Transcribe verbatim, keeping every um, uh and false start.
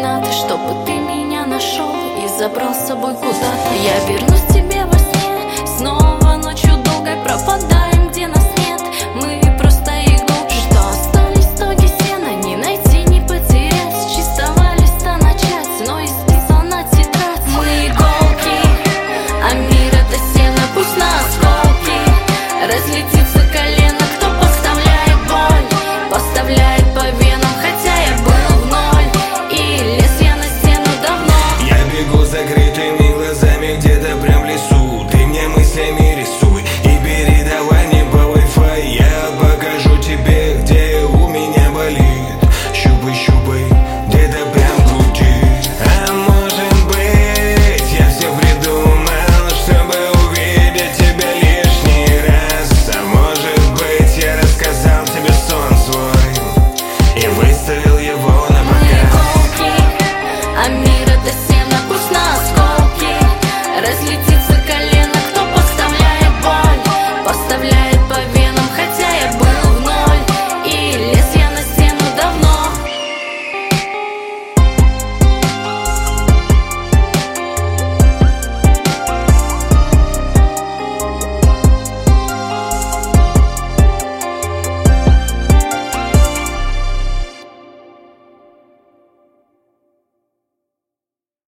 координаты, чтобы ты меня нашел и забрал с собой куда-то. Я вернусь к тебе во сне, снова ночью долгой пропадаем, где нас нет. Мы просто игрушки, что остались стоги сена, не найти, не потерять, с чистого листа начать, но исписана тетрадь. Мы иголки, а мир это сено, пусть на осколки разлетится.